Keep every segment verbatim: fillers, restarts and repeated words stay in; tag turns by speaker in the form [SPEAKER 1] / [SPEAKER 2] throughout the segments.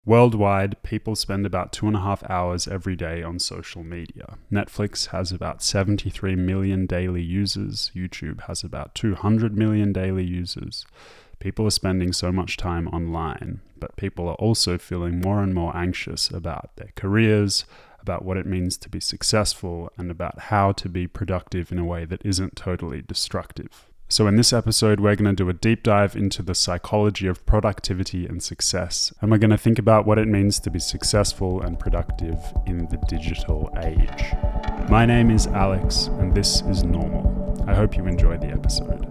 [SPEAKER 1] Worldwide, people spend about two and a half hours every day on social media. Netflix has about seventy-three million daily users. YouTube has about two hundred million daily users. People are spending so much time online, but people are also feeling more and more anxious about their careers, about what it means to be successful, and about how to be productive in a way that isn't totally destructive. So in this episode, we're going to do a deep dive into the psychology of productivity and success, and we're going to think about what it means to be successful and productive in the digital age. My name is Alex, and this is Normal. I hope you enjoy the episode.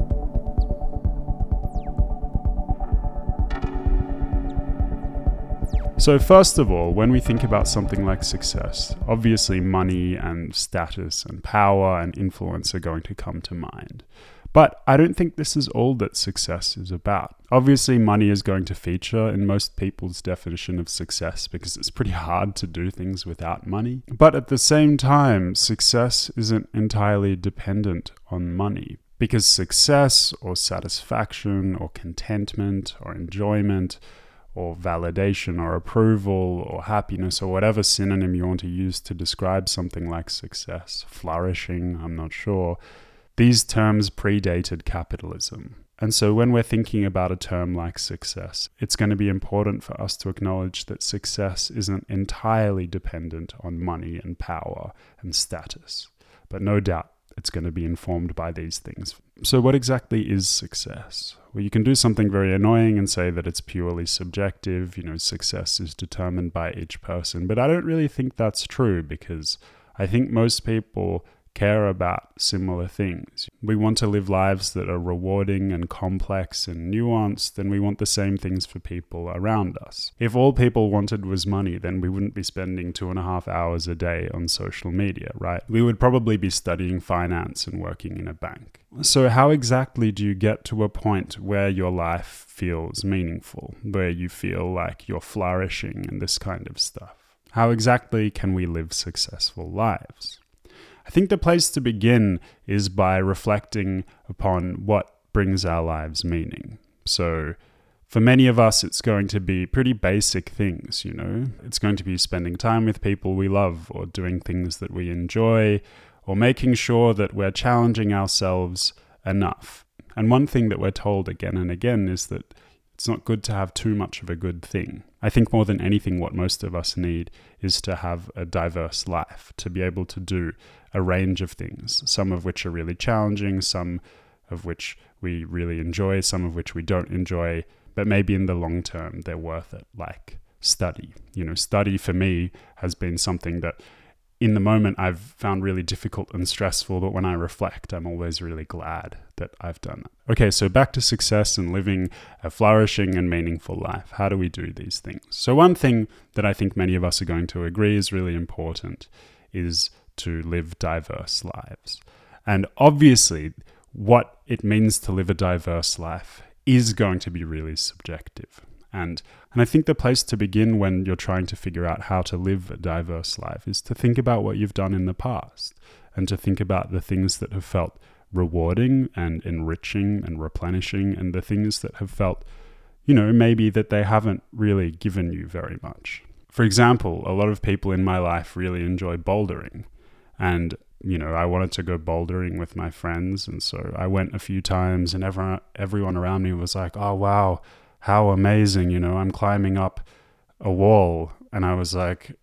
[SPEAKER 1] So first of all, when we think about something like success, obviously money and status and power and influence are going to come to mind. But I don't think this is all that success is about. Obviously, money is going to feature in most people's definition of success because it's pretty hard to do things without money. But at the same time, success isn't entirely dependent on money, because success or satisfaction or contentment or enjoyment or validation or approval or happiness or whatever synonym you want to use to describe something like success, flourishing, I'm not sure. These terms predated capitalism. And so when we're thinking about a term like success, it's going to be important for us to acknowledge that success isn't entirely dependent on money and power and status. But no doubt it's going to be informed by these things. So what exactly is success? Well, you can do something very annoying and say that it's purely subjective. You know, success is determined by each person. But I don't really think that's true, because I think most people care about similar things. We want to live lives that are rewarding and complex and nuanced, and we want the same things for people around us. If all people wanted was money, then we wouldn't be spending two and a half hours a day on social media, right? We would probably be studying finance and working in a bank. So how exactly do you get to a point where your life feels meaningful, where you feel like you're flourishing and this kind of stuff? How exactly can we live successful lives? I think the place to begin is by reflecting upon what brings our lives meaning. So for many of us, it's going to be pretty basic things, you know. It's going to be spending time with people we love, or doing things that we enjoy, or making sure that we're challenging ourselves enough. And one thing that we're told again and again is that it's not good to have too much of a good thing. I think more than anything, what most of us need is to have a diverse life, to be able to do a range of things, some of which are really challenging, some of which we really enjoy, some of which we don't enjoy, but maybe in the long term, they're worth it, like study. You know, study for me has been something that in the moment I've found really difficult and stressful, but when I reflect, I'm always really glad that I've done it. Okay, so back to success and living a flourishing and meaningful life. How do we do these things? So one thing that I think many of us are going to agree is really important is to live diverse lives. And obviously, what it means to live a diverse life is going to be really subjective. And and I think the place to begin when you're trying to figure out how to live a diverse life is to think about what you've done in the past, and to think about the things that have felt rewarding and enriching and replenishing, and the things that have felt, you know, maybe that they haven't really given you very much. For example, a lot of people in my life really enjoy bouldering. And, you know, I wanted to go bouldering with my friends. And so I went a few times, and everyone, everyone around me was like, oh, wow, how amazing, you know, I'm climbing up a wall. And I was like,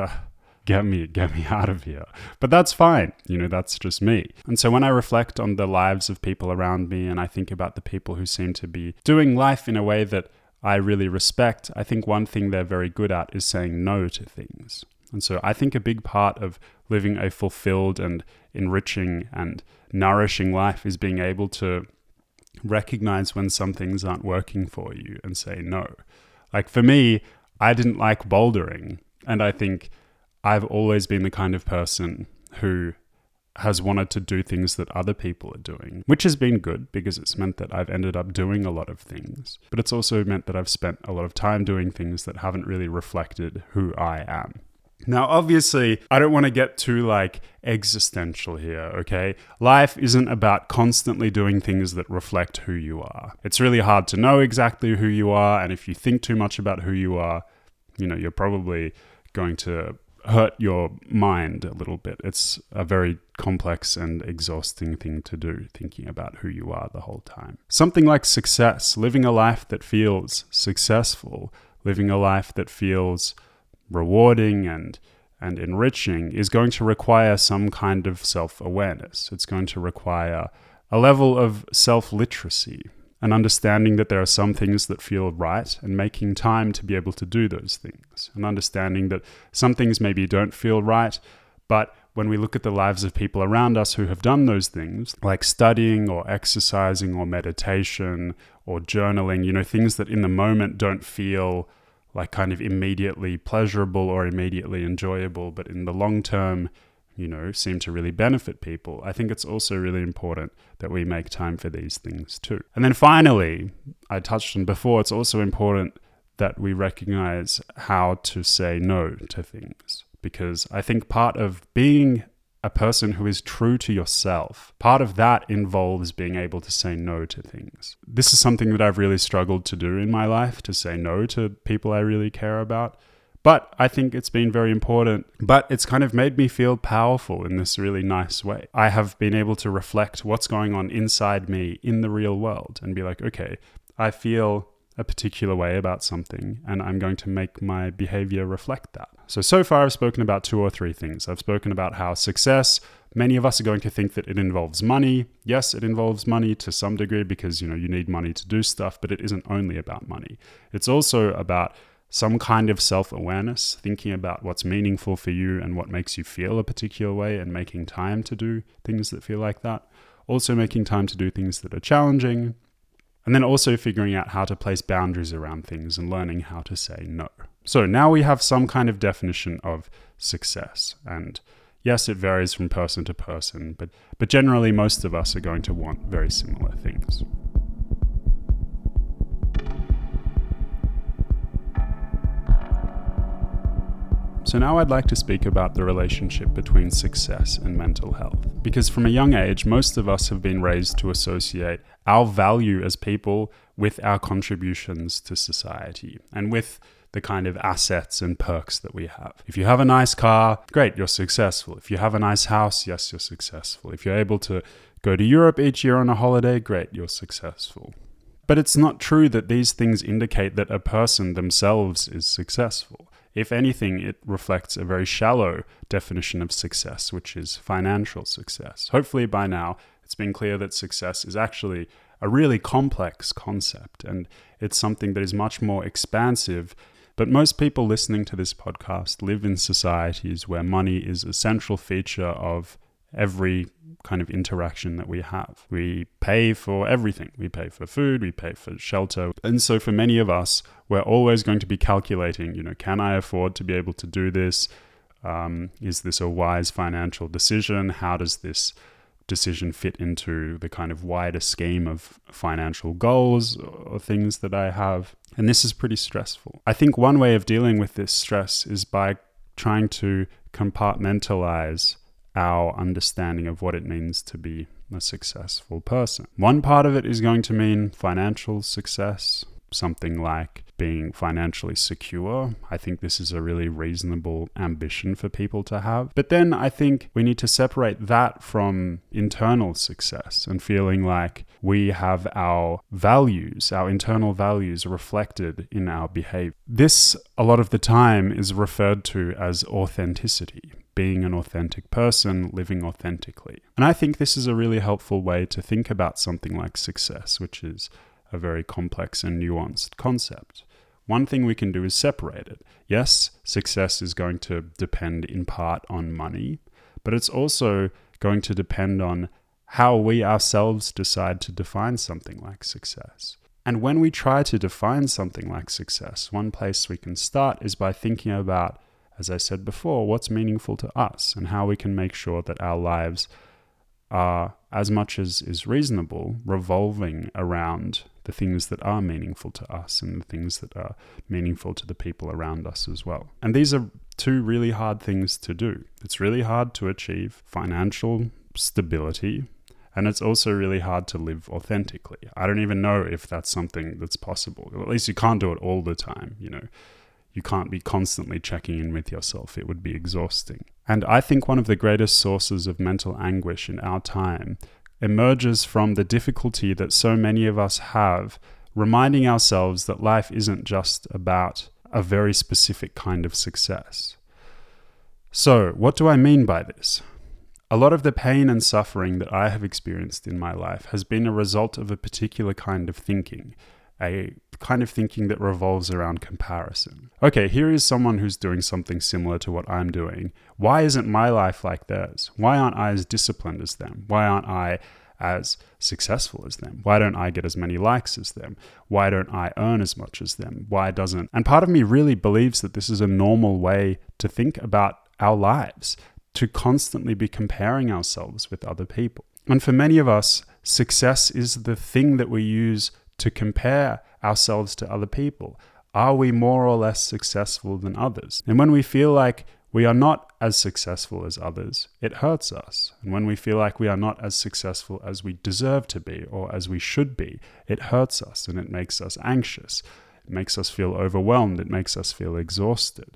[SPEAKER 1] get me, get me out of here. But that's fine. You know, that's just me. And so when I reflect on the lives of people around me, and I think about the people who seem to be doing life in a way that I really respect, I think one thing they're very good at is saying no to things. And so I think a big part of living a fulfilled and enriching and nourishing life is being able to recognize when some things aren't working for you and say no. Like for me, I didn't like bouldering. And I think I've always been the kind of person who has wanted to do things that other people are doing, which has been good because it's meant that I've ended up doing a lot of things. But it's also meant that I've spent a lot of time doing things that haven't really reflected who I am. Now, obviously, I don't want to get too like existential here, okay? Life isn't about constantly doing things that reflect who you are. It's really hard to know exactly who you are, and if you think too much about who you are, you know, you're probably going to hurt your mind a little bit. It's a very complex and exhausting thing to do, thinking about who you are the whole time. Something like success, living a life that feels successful, living a life that feels rewarding and and enriching, is going to require some kind of self-awareness. It's going to require a level of self-literacy, an understanding that there are some things that feel right and making time to be able to do those things, an understanding that some things maybe don't feel right, but when we look at the lives of people around us who have done those things, like studying or exercising or meditation or journaling, you know, things that in the moment don't feel like kind of immediately pleasurable or immediately enjoyable, but in the long term, you know, seem to really benefit people. I think it's also really important that we make time for these things too. And then finally, I touched on before, it's also important that we recognize how to say no to things. Because I think part of being a person who is true to yourself, part of that involves being able to say no to things. This is something that I've really struggled to do in my life, to say no to people I really care about. But I think it's been very important, but it's kind of made me feel powerful in this really nice way. I have been able to reflect what's going on inside me in the real world and be like, okay, I feel a particular way about something and I'm going to make my behavior reflect that. So, so far I've spoken about two or three things. I've spoken about how success, many of us are going to think that it involves money. Yes, it involves money to some degree because, you know, you need money to do stuff, but it isn't only about money. It's also about some kind of self-awareness, thinking about what's meaningful for you and what makes you feel a particular way and making time to do things that feel like that. Also making time to do things that are challenging. And then also figuring out how to place boundaries around things and learning how to say no. So now we have some kind of definition of success. And yes, it varies from person to person, but, but generally most of us are going to want very similar things. So now I'd like to speak about the relationship between success and mental health. Because from a young age, most of us have been raised to associate our value as people with our contributions to society and with the kind of assets and perks that we have. If you have a nice car, great, you're successful. If you have a nice house, yes, you're successful. If you're able to go to Europe each year on a holiday, great, you're successful. But it's not true that these things indicate that a person themselves is successful. If anything, it reflects a very shallow definition of success, which is financial success. Hopefully by now, it's been clear that success is actually a really complex concept, and it's something that is much more expansive. But most people listening to this podcast live in societies where money is a central feature of every kind of interaction that we have. We pay for everything. We pay for food, we pay for shelter. And so for many of us, we're always going to be calculating, you know, can I afford to be able to do this? Um, is this a wise financial decision? How does this decision fit into the kind of wider scheme of financial goals or things that I have? And this is pretty stressful. I think one way of dealing with this stress is by trying to compartmentalize our understanding of what it means to be a successful person. One part of it is going to mean financial success, something like being financially secure. I think this is a really reasonable ambition for people to have. But then I think we need to separate that from internal success and feeling like we have our values, our internal values reflected in our behavior. This, a lot of the time, is referred to as authenticity. Being an authentic person, living authentically. And I think this is a really helpful way to think about something like success, which is a very complex and nuanced concept. One thing we can do is separate it. Yes, success is going to depend in part on money, but it's also going to depend on how we ourselves decide to define something like success. And when we try to define something like success, one place we can start is by thinking about, as I said before, what's meaningful to us and how we can make sure that our lives are, as much as is reasonable, revolving around the things that are meaningful to us and the things that are meaningful to the people around us as well. And these are two really hard things to do. It's really hard to achieve financial stability, and it's also really hard to live authentically. I don't even know if that's something that's possible. Or at least you can't do it all the time, you know. you can't be constantly checking in with yourself. It would be exhausting. And I think one of the greatest sources of mental anguish in our time emerges from the difficulty that so many of us have reminding ourselves that life isn't just about a very specific kind of success. So, what do I mean by this? A lot of the pain and suffering that I have experienced in my life has been a result of a particular kind of thinking, a kind of thinking that revolves around comparison. Okay, here is someone who's doing something similar to what I'm doing. Why isn't my life like theirs? Why aren't I as disciplined as them? Why aren't I as successful as them? Why don't I get as many likes as them? Why don't I earn as much as them? Why doesn't? And part of me really believes that this is a normal way to think about our lives, to constantly be comparing ourselves with other people. And for many of us, success is the thing that we use to compare ourselves to other people. Are we more or less successful than others? And when we feel like we are not as successful as others, it hurts us. And when we feel like we are not as successful as we deserve to be or as we should be, it hurts us and it makes us anxious. It makes us feel overwhelmed. It makes us feel exhausted.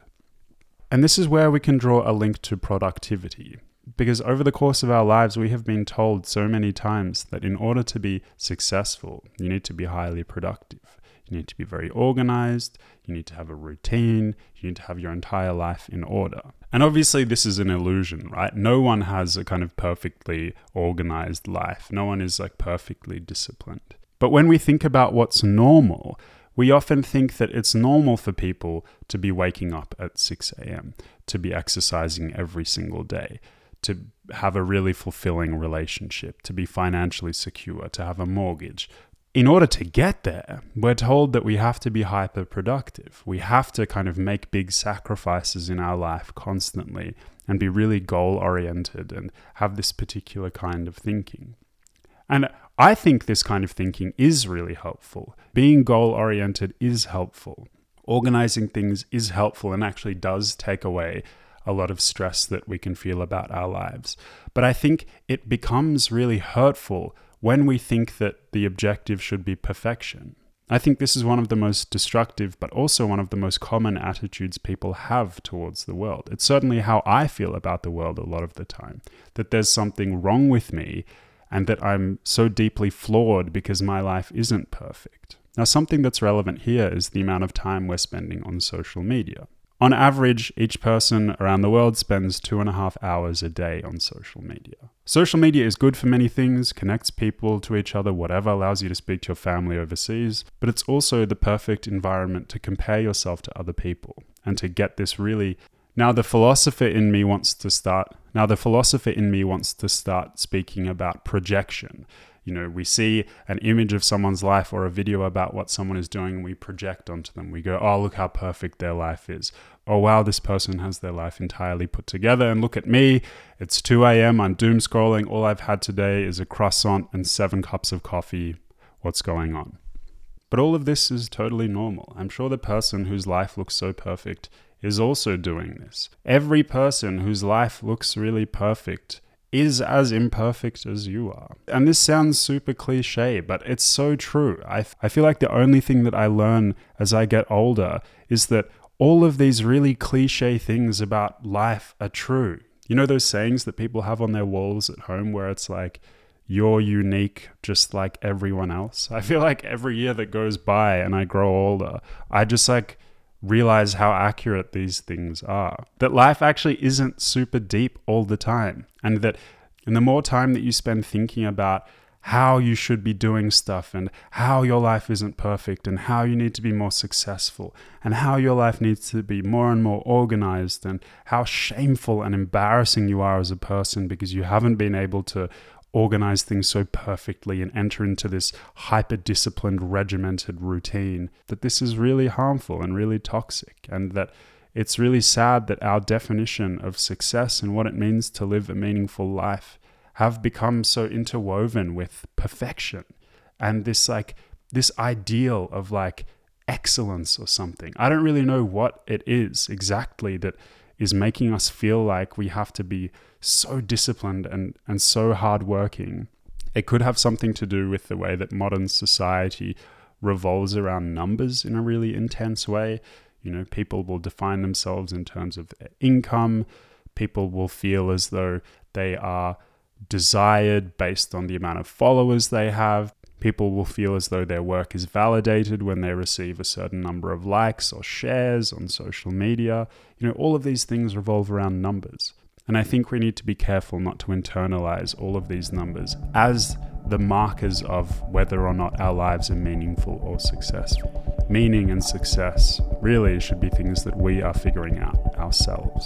[SPEAKER 1] And this is where we can draw a link to productivity. Because over the course of our lives, we have been told so many times that in order to be successful, you need to be highly productive. You need to be very organized. You need to have a routine. You need to have your entire life in order. And obviously, this is an illusion, right? No one has a kind of perfectly organized life. No one is like perfectly disciplined. But when we think about what's normal, we often think that it's normal for people to be waking up at six a.m., to be exercising every single day, to have a really fulfilling relationship, to be financially secure, to have a mortgage. In order to get there, we're told that we have to be hyper-productive. We have to kind of make big sacrifices in our life constantly and be really goal-oriented and have this particular kind of thinking. And I think this kind of thinking is really helpful. Being goal-oriented is helpful. Organizing things is helpful and actually does take away a lot of stress that we can feel about our lives. But I think it becomes really hurtful when we think that the objective should be perfection. I think this is one of the most destructive, but also one of the most common attitudes people have towards the world. It's certainly how I feel about the world a lot of the time, that there's something wrong with me and that I'm so deeply flawed because my life isn't perfect. Now, something that's relevant here is the amount of time we're spending on social media. On average, each person around the world spends two and a half hours a day on social media. Social media is good for many things, connects people to each other, whatever, allows you to speak to your family overseas, but it's also the perfect environment to compare yourself to other people and to get this really... Now the philosopher in me wants to start, now the philosopher in me wants to start speaking about projection. You know, we see an image of someone's life or a video about what someone is doing and we project onto them. We go, oh, look how perfect their life is. Oh, wow, this person has their life entirely put together. And look at me. It's two a.m. I'm doom scrolling. All I've had today is a croissant and seven cups of coffee. What's going on? But all of this is totally normal. I'm sure the person whose life looks so perfect is also doing this. Every person whose life looks really perfect is as imperfect as you are. And this sounds super cliche, but it's so true. I, f- I feel like the only thing that I learn as I get older is that all of these really cliche things about life are true. You know those sayings that people have on their walls at home where it's like, you're unique just like everyone else? I feel like every year that goes by and I grow older, I just like realize how accurate these things are. That life actually isn't super deep all the time. And that and the more time that you spend thinking about how you should be doing stuff and how your life isn't perfect and how you need to be more successful and how your life needs to be more and more organized and how shameful and embarrassing you are as a person because you haven't been able to organize things so perfectly and enter into this hyper-disciplined, regimented routine, that this is really harmful and really toxic, and that it's really sad that our definition of success and what it means to live a meaningful life have become so interwoven with perfection and this like this ideal of like excellence or something. I don't really know what it is exactly that is making us feel like we have to be so disciplined and, and so hardworking. It could have something to do with the way that modern society revolves around numbers in a really intense way. You know, people will define themselves in terms of their income. People will feel as though they are desired based on the amount of followers they have. People will feel as though their work is validated when they receive a certain number of likes or shares on social media. You know, all of these things revolve around numbers. And I think we need to be careful not to internalize all of these numbers as the markers of whether or not our lives are meaningful or successful. Meaning and success really should be things that we are figuring out ourselves.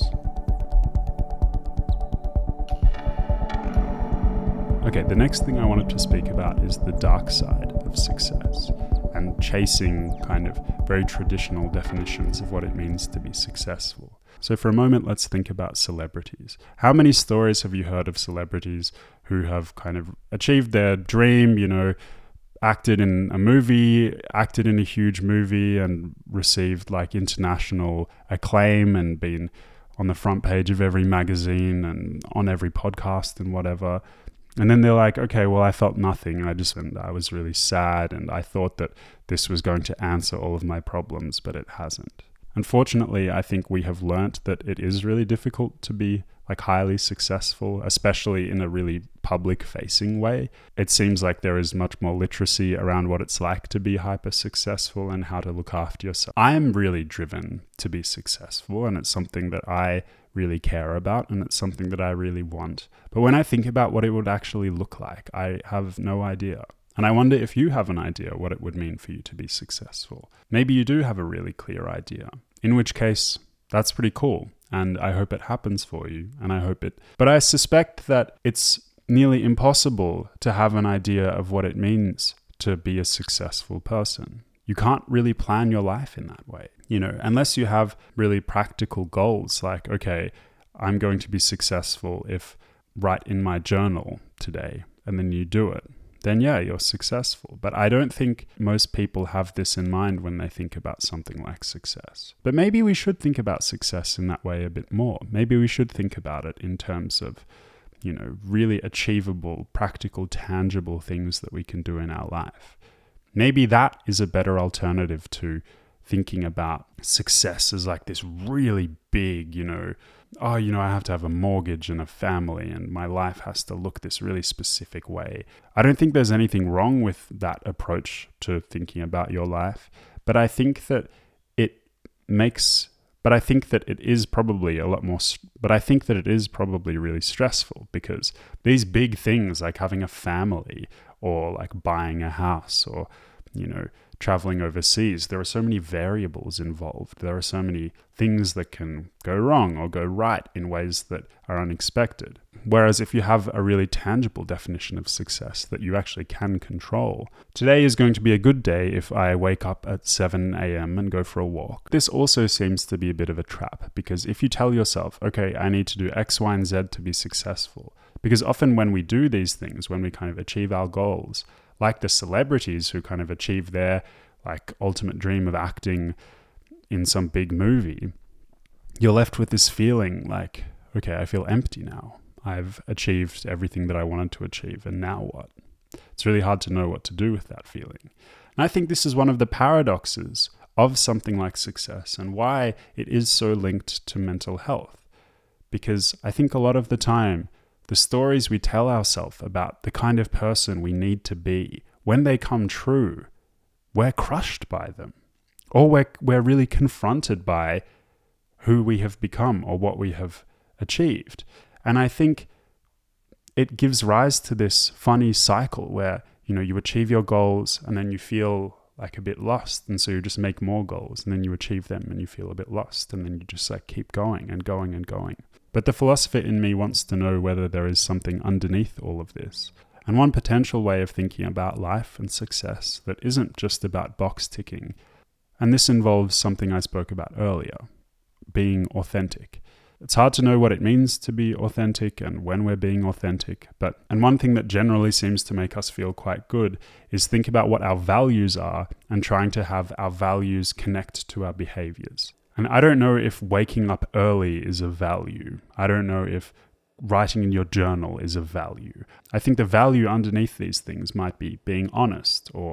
[SPEAKER 1] Okay, the next thing I wanted to speak about is the dark side of success and chasing kind of very traditional definitions of what it means to be successful. So for a moment, let's think about celebrities. How many stories have you heard of celebrities who have kind of achieved their dream, you know, acted in a movie, acted in a huge movie and received like international acclaim and been on the front page of every magazine and on every podcast and whatever. And then they're like, okay, well, I felt nothing. I just, and I was really sad. And I thought that this was going to answer all of my problems, but it hasn't. Unfortunately, I think we have learnt that it is really difficult to be like highly successful, especially in a really public facing way. It seems like there is much more literacy around what it's like to be hyper successful and how to look after yourself. I am really driven to be successful, and it's something that I really care about, and it's something that I really want. But when I think about what it would actually look like, I have no idea. And I wonder if you have an idea what it would mean for you to be successful. Maybe you do have a really clear idea, in which case that's pretty cool. And I hope it happens for you. And I hope it, but I suspect that it's nearly impossible to have an idea of what it means to be a successful person. You can't really plan your life in that way, you know, unless you have really practical goals like, okay, I'm going to be successful if write in my journal today, and then you do it. Then yeah, you're successful. But I don't think most people have this in mind when they think about something like success. But maybe we should think about success in that way a bit more. Maybe we should think about it in terms of, you know, really achievable, practical, tangible things that we can do in our life. Maybe that is a better alternative to thinking about success as like this really big, you know, oh, you know, I have to have a mortgage and a family and my life has to look this really specific way. I don't think there's anything wrong with that approach to thinking about your life, but I think that it makes, but I think that it is probably a lot more, but I think that it is probably really stressful because these big things like having a family or like buying a house or, you know, traveling overseas, there are so many variables involved. There are so many things that can go wrong or go right in ways that are unexpected. Whereas if you have a really tangible definition of success that you actually can control, today is going to be a good day if I wake up at seven a.m. and go for a walk. This also seems to be a bit of a trap because if you tell yourself, okay, I need to do X, Y, and Z to be successful, because often when we do these things, when we kind of achieve our goals, like the celebrities who kind of achieve their like ultimate dream of acting in some big movie, you're left with this feeling like, okay, I feel empty now. I've achieved everything that I wanted to achieve, and now what? It's really hard to know what to do with that feeling. And I think this is one of the paradoxes of something like success and why it is so linked to mental health. Because I think a lot of the time, the stories we tell ourselves about the kind of person we need to be, when they come true, we're crushed by them. Or we're, we're really confronted by who we have become or what we have achieved. And I think it gives rise to this funny cycle where, you know, you achieve your goals and then you feel like a bit lost. And so you just make more goals and then you achieve them and you feel a bit lost. And then you just like keep going and going and going. But the philosopher in me wants to know whether there is something underneath all of this. And one potential way of thinking about life and success that isn't just about box ticking, and this involves something I spoke about earlier, being authentic. It's hard to know what it means to be authentic and when we're being authentic, but and one thing that generally seems to make us feel quite good is think about what our values are and trying to have our values connect to our behaviors. And I don't know if waking up early is a value. I don't know if writing in your journal is a value. I think the value underneath these things might be being honest or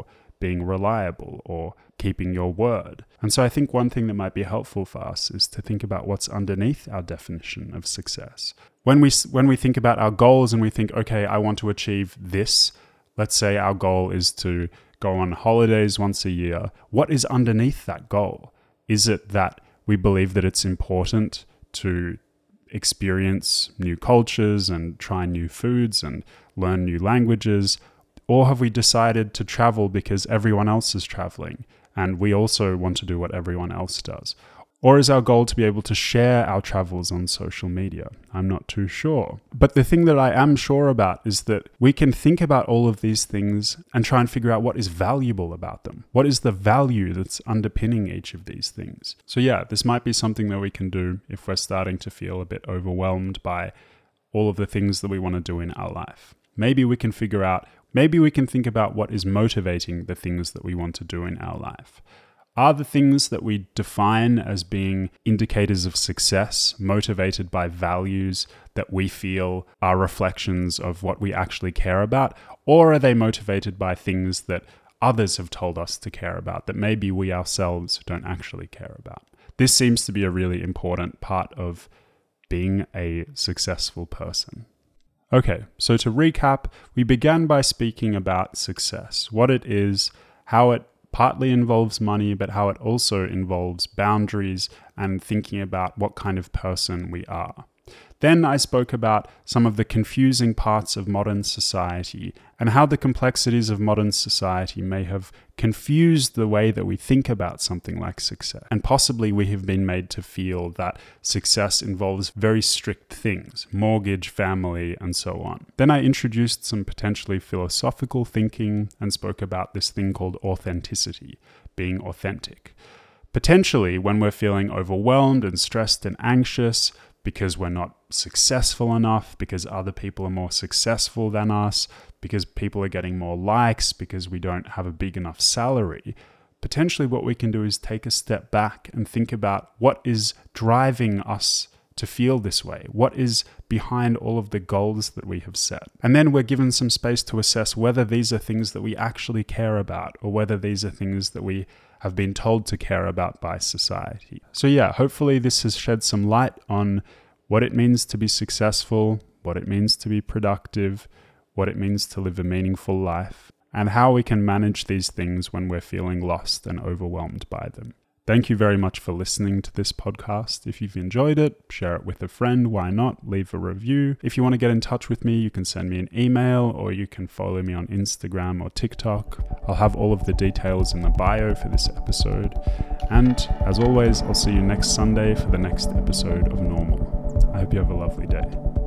[SPEAKER 1] being reliable or keeping your word. And so I think one thing that might be helpful for us is to think about what's underneath our definition of success. When we when we think about our goals and we think, okay, I want to achieve this, let's say our goal is to go on holidays once a year. What is underneath that goal? Is it that we believe that it's important to experience new cultures and try new foods and learn new languages? Or have we decided to travel because everyone else is traveling and we also want to do what everyone else does? Or is our goal to be able to share our travels on social media? I'm not too sure. But the thing that I am sure about is that we can think about all of these things and try and figure out what is valuable about them. What is the value that's underpinning each of these things? So yeah, this might be something that we can do if we're starting to feel a bit overwhelmed by all of the things that we want to do in our life. Maybe we can figure out, maybe we can think about what is motivating the things that we want to do in our life. Are the things that we define as being indicators of success motivated by values that we feel are reflections of what we actually care about? Or are they motivated by things that others have told us to care about that maybe we ourselves don't actually care about? This seems to be a really important part of being a successful person. Okay, so to recap, we began by speaking about success, what it is, how it partly involves money, but how it also involves boundaries and thinking about what kind of person we are. Then I spoke about some of the confusing parts of modern society and how the complexities of modern society may have confused the way that we think about something like success. And possibly we have been made to feel that success involves very strict things, mortgage, family, and so on. Then I introduced some potentially philosophical thinking and spoke about this thing called authenticity, being authentic. Potentially, when we're feeling overwhelmed and stressed and anxious, because we're not successful enough, because other people are more successful than us, because people are getting more likes, because we don't have a big enough salary, potentially what we can do is take a step back and think about what is driving us to feel this way, what is behind all of the goals that we have set. And then we're given some space to assess whether these are things that we actually care about or whether these are things that we have been told to care about by society. So yeah, hopefully this has shed some light on what it means to be successful, what it means to be productive, what it means to live a meaningful life, and how we can manage these things when we're feeling lost and overwhelmed by them. Thank you very much for listening to this podcast. If you've enjoyed it, share it with a friend. Why not? Leave a review. If you want to get in touch with me, you can send me an email or you can follow me on Instagram or TikTok. I'll have all of the details in the bio for this episode. And as always, I'll see you next Sunday for the next episode of Normal. I hope you have a lovely day.